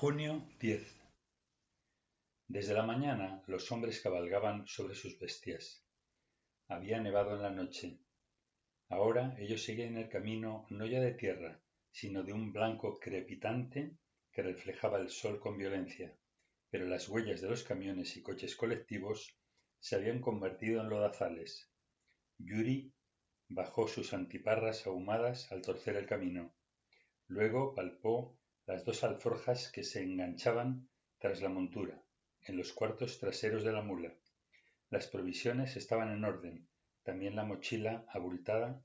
Junio 10. Desde la mañana los hombres cabalgaban sobre sus bestias. Había nevado en la noche. Ahora ellos seguían el camino no ya de tierra, sino de un blanco crepitante que reflejaba el sol con violencia, pero las huellas de los camiones y coches colectivos se habían convertido en lodazales. Yuri bajó sus antiparras ahumadas al torcer el camino. Luego palpó las dos alforjas que se enganchaban tras la montura, en los cuartos traseros de la mula. Las provisiones estaban en orden, también la mochila abultada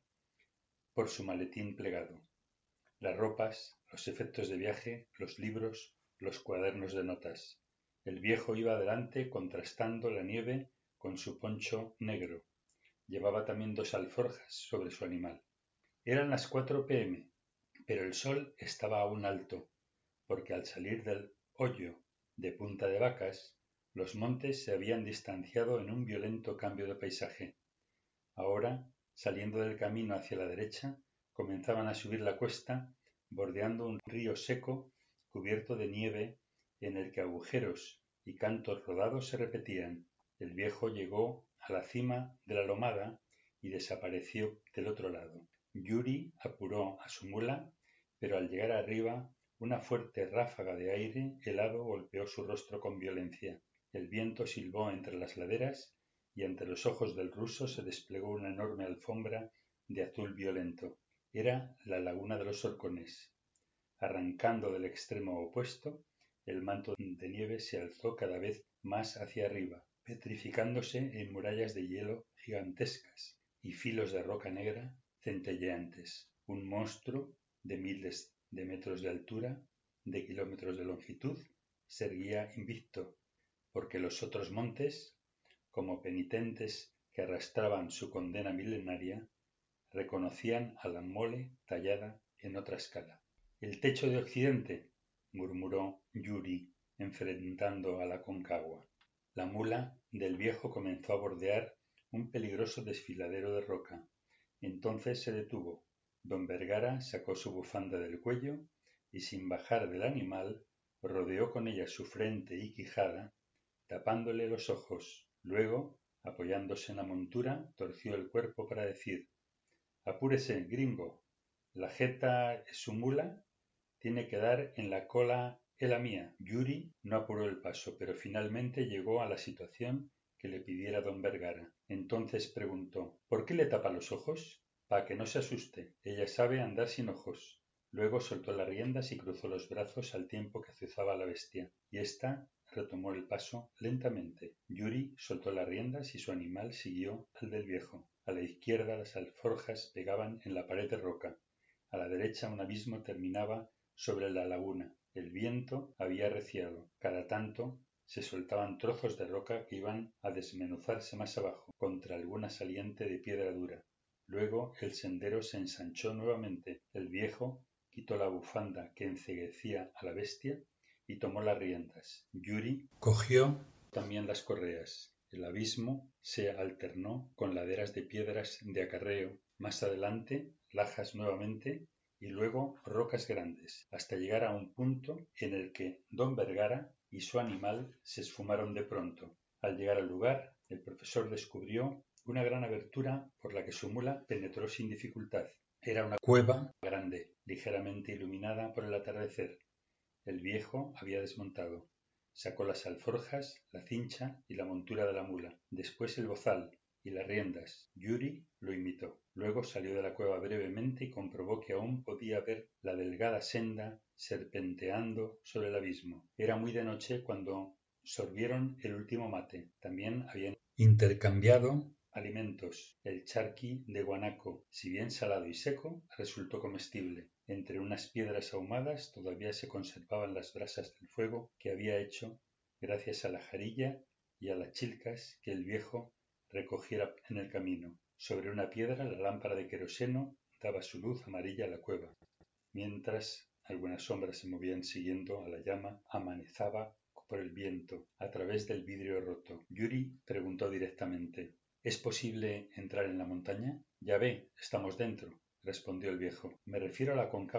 por su maletín plegado. Las ropas, los efectos de viaje, los libros, los cuadernos de notas. El viejo iba adelante contrastando la nieve con su poncho negro. Llevaba también dos alforjas sobre su animal. Eran las 4 p.m., pero el sol estaba aún alto, porque al salir del hoyo de Punta de Vacas, los montes se habían distanciado en un violento cambio de paisaje. Ahora, saliendo del camino hacia la derecha, comenzaban a subir la cuesta, bordeando un río seco cubierto de nieve en el que agujeros y cantos rodados se repetían. El viejo llegó a la cima de la lomada y desapareció del otro lado. Yuri apuró a su mula, pero al llegar arriba, una fuerte ráfaga de aire helado golpeó su rostro con violencia. El viento silbó entre las laderas y ante los ojos del ruso se desplegó una enorme alfombra de azul violento. Era la laguna de los Horcones. Arrancando del extremo opuesto, el manto de nieve se alzó cada vez más hacia arriba, petrificándose en murallas de hielo gigantescas y filos de roca negra centelleantes. Un monstruo de miles de metros de altura, de kilómetros de longitud, se erguía invicto, porque los otros montes, como penitentes que arrastraban su condena milenaria, reconocían a la mole tallada en otra escala. «El techo de Occidente», murmuró Yuri, enfrentando a la Concagua. La mula del viejo comenzó a bordear un peligroso desfiladero de roca. Entonces se detuvo. Don Vergara sacó su bufanda del cuello y, sin bajar del animal, rodeó con ella su frente y quijada, tapándole los ojos. Luego, apoyándose en la montura, torció el cuerpo para decir: «Apúrese, gringo. La jeta es su mula. Tiene que dar en la cola la mía». Yuri no apuró el paso, pero finalmente llegó a la situación que le pidiera don Vergara. Entonces preguntó: «¿Por qué le tapa los ojos?» «Pa que no se asuste. Ella sabe andar sin ojos». Luego soltó las riendas y cruzó los brazos al tiempo que azuzaba a la bestia, y ésta retomó el paso lentamente. Yuri soltó las riendas y su animal siguió al del viejo. A la izquierda las alforjas pegaban en la pared de roca. A la derecha un abismo terminaba sobre la laguna. El viento había arreciado. Cada tanto se soltaban trozos de roca que iban a desmenuzarse más abajo, contra alguna saliente de piedra dura. Luego el sendero se ensanchó nuevamente. El viejo quitó la bufanda que enceguecía a la bestia y tomó las riendas. Yuri cogió también las correas. El abismo se alternó con laderas de piedras de acarreo. Más adelante, lajas nuevamente, y luego rocas grandes, hasta llegar a un punto en el que don Vergara y su animal se esfumaron de pronto. Al llegar al lugar, el profesor descubrió una gran abertura por la que su mula penetró sin dificultad. Era una cueva grande, ligeramente iluminada por el atardecer. El viejo había desmontado. Sacó las alforjas, la cincha y la montura de la mula, después el bozal y las riendas. Yuri lo imitó. Luego salió de la cueva brevemente y comprobó que aún podía ver la delgada senda serpenteando sobre el abismo. Era muy de noche cuando sorbieron el último mate. También habían intercambiado alimentos. El charqui de guanaco, si bien salado y seco, resultó comestible. Entre unas piedras ahumadas todavía se conservaban las brasas del fuego que había hecho gracias a la jarilla y a las chilcas que el viejo recogiera en el camino. Sobre una piedra la lámpara de queroseno daba su luz amarilla a la cueva, mientras algunas sombras se movían siguiendo a la llama amanezaba por el viento a través del vidrio roto. Yuri preguntó directamente: «¿Es posible entrar en la montaña?» «Ya ve, estamos dentro», respondió el viejo. «Me refiero a la Concagua.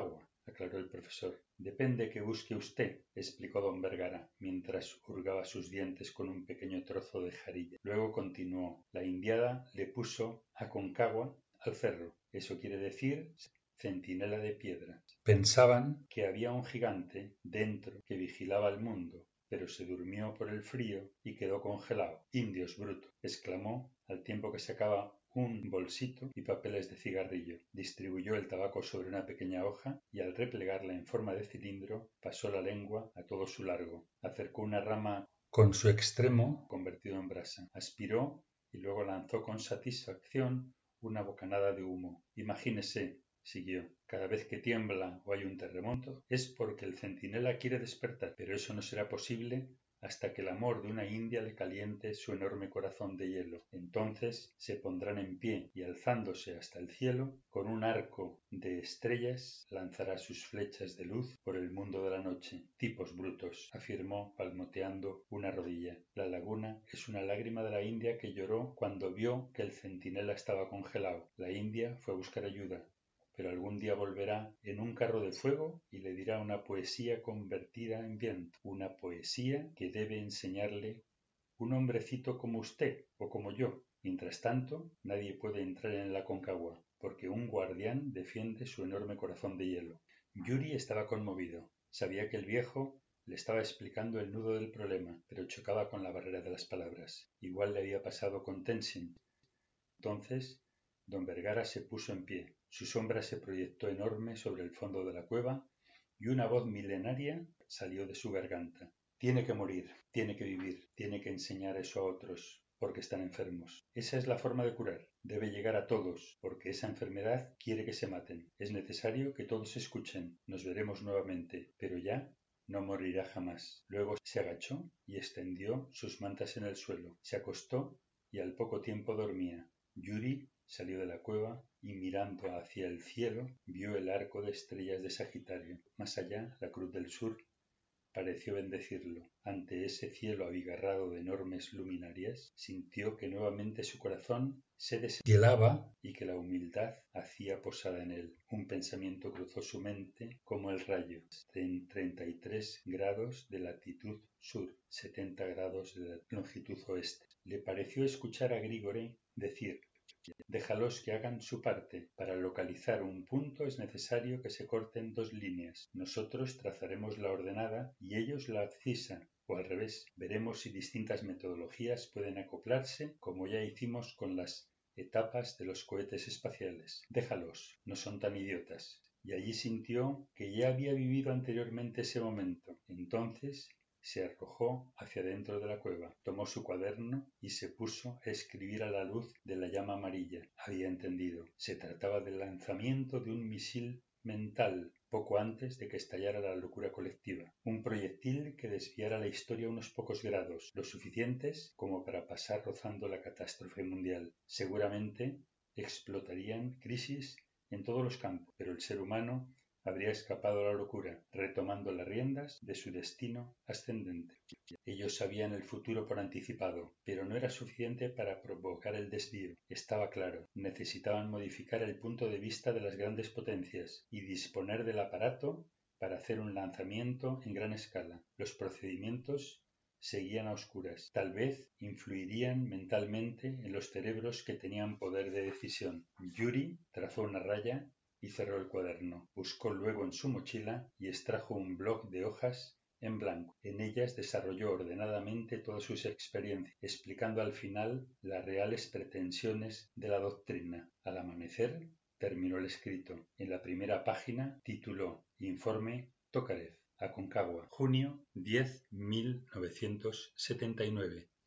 aclaró el profesor. Depende que busque usted, explicó don Vergara, mientras hurgaba sus dientes con un pequeño trozo de jarilla. Luego continuó. La indiada le puso Aconcagua al cerro. Eso quiere decir centinela de piedra. Pensaban que había un gigante dentro que vigilaba el mundo, pero se durmió por el frío y quedó congelado. Indios brutos, exclamó al tiempo que sacaba un bolsito y papeles de cigarrillo. Distribuyó el tabaco sobre una pequeña hoja y al replegarla en forma de cilindro pasó la lengua a todo su largo. Acercó una rama con su extremo convertido en brasa. Aspiró y luego lanzó con satisfacción una bocanada de humo. Imagínese, siguió, cada vez que tiembla o hay un terremoto es porque el centinela quiere despertar, pero eso no será posible hasta que el amor de una india le caliente su enorme corazón de hielo. Entonces se pondrán en pie y alzándose hasta el cielo, con un arco de estrellas lanzará sus flechas de luz por el mundo de la noche. Tipos brutos, afirmó palmoteando una rodilla. La laguna es una lágrima de la india que lloró cuando vio que el centinela estaba congelado. La india fue a buscar ayuda, pero algún día volverá en un carro de fuego y le dirá una poesía convertida en viento, una poesía que debe enseñarle un hombrecito como usted o como yo. Mientras tanto, nadie puede entrar en la Aconcagua, porque un guardián defiende su enorme corazón de hielo. Yuri estaba conmovido. Sabía que el viejo le estaba explicando el nudo del problema, pero chocaba con la barrera de las palabras. Igual le había pasado con Tenzin. Entonces don Vergara se puso en pie. Su sombra se proyectó enorme sobre el fondo de la cueva y una voz milenaria salió de su garganta. Tiene que morir, tiene que vivir, tiene que enseñar eso a otros, porque están enfermos. Esa es la forma de curar. Debe llegar a todos, porque esa enfermedad quiere que se maten. Es necesario que todos escuchen. Nos veremos nuevamente, pero ya no morirá jamás. Luego se agachó y extendió sus mantas en el suelo. Se acostó y al poco tiempo dormía. Yuri salió de la cueva y mirando hacia el cielo vio el arco de estrellas de Sagitario. Más allá, la Cruz del Sur pareció bendecirlo. Ante ese cielo abigarrado de enormes luminarias, sintió que nuevamente su corazón se deshielaba y que la humildad hacía posada en él. Un pensamiento cruzó su mente como el rayo. En 33 grados de latitud sur, 70 grados de longitud oeste. Le pareció escuchar a Grigore decir: déjalos que hagan su parte. Para localizar un punto es necesario que se corten dos líneas. Nosotros trazaremos la ordenada y ellos la abscisa, o al revés. Veremos si distintas metodologías pueden acoplarse, como ya hicimos con las etapas de los cohetes espaciales. Déjalos, no son tan idiotas. Y allí sintió que ya había vivido anteriormente ese momento. Entonces se arrojó hacia dentro de la cueva, tomó su cuaderno y se puso a escribir a la luz de la llama amarilla. Había entendido. Se trataba del lanzamiento de un misil mental poco antes de que estallara la locura colectiva. Un proyectil que desviara la historia unos pocos grados, lo suficientes como para pasar rozando la catástrofe mundial. Seguramente explotarían crisis en todos los campos, pero el ser humano habría escapado a la locura, retomando las riendas de su destino ascendente. Ellos sabían el futuro por anticipado, pero no era suficiente para provocar el desvío. Estaba claro, necesitaban modificar el punto de vista de las grandes potencias y disponer del aparato para hacer un lanzamiento en gran escala. Los procedimientos seguían a oscuras. Tal vez influirían mentalmente en los cerebros que tenían poder de decisión. Yuri trazó una raya y cerró el cuaderno. Buscó luego en su mochila y extrajo un bloc de hojas en blanco. En ellas desarrolló ordenadamente todas sus experiencias, explicando al final las reales pretensiones de la doctrina. Al amanecer terminó el escrito. En la primera página tituló Informe Tokarev, Aconcagua, junio 10, 1979.